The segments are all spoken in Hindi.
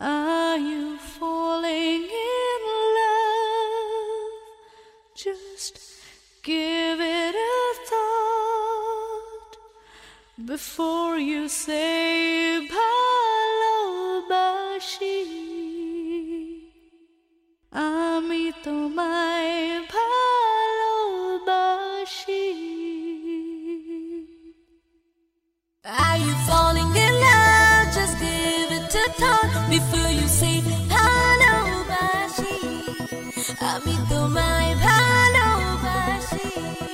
Are you falling in love? Just give it a thought before you say ভালোবাসি। আমি তোমায় ভালোবাসি। Are you falling in love? Just give it a thought before you say ভালোবাসি। আমি তোমায় ভালোবাসি।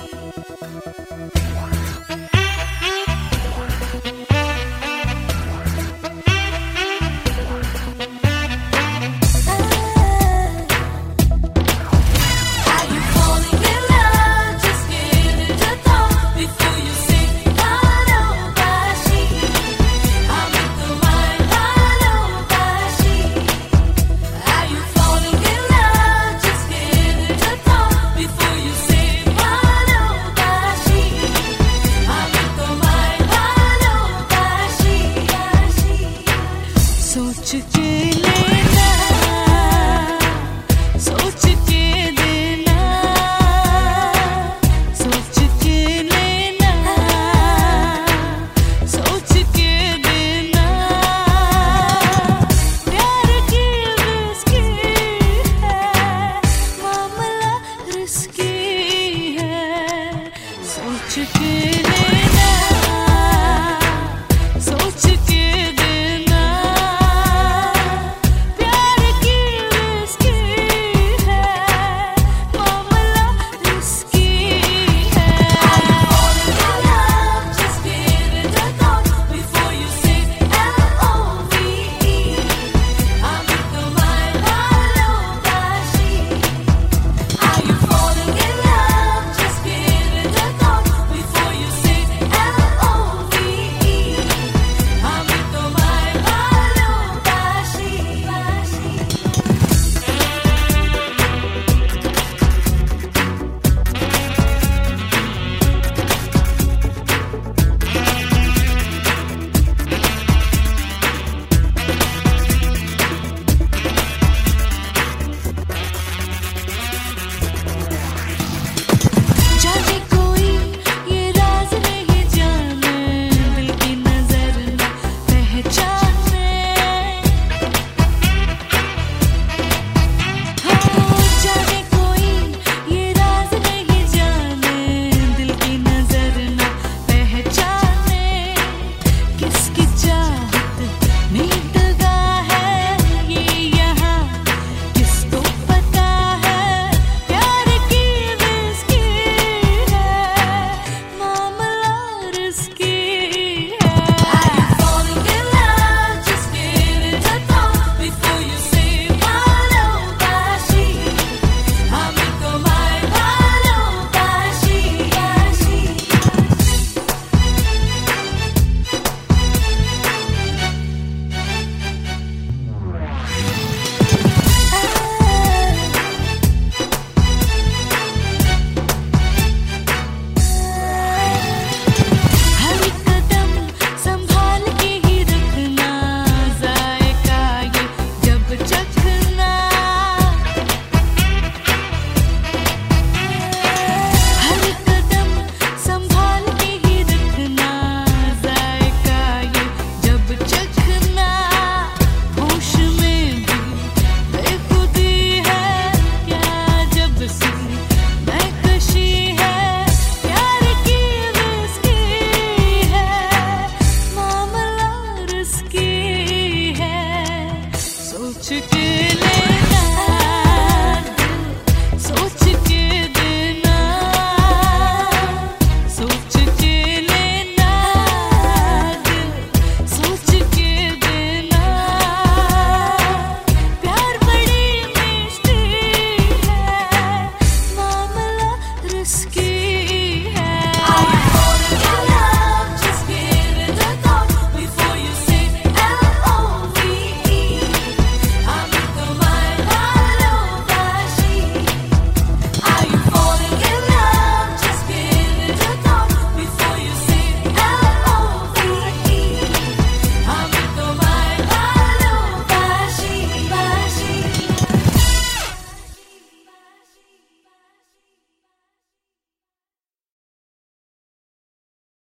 सोच के लेना, सोच के देना, सोच के लेना, सोच के देना। प्यार की रिस्की है, मामला रिस्की है। सोच के लेना, सोच के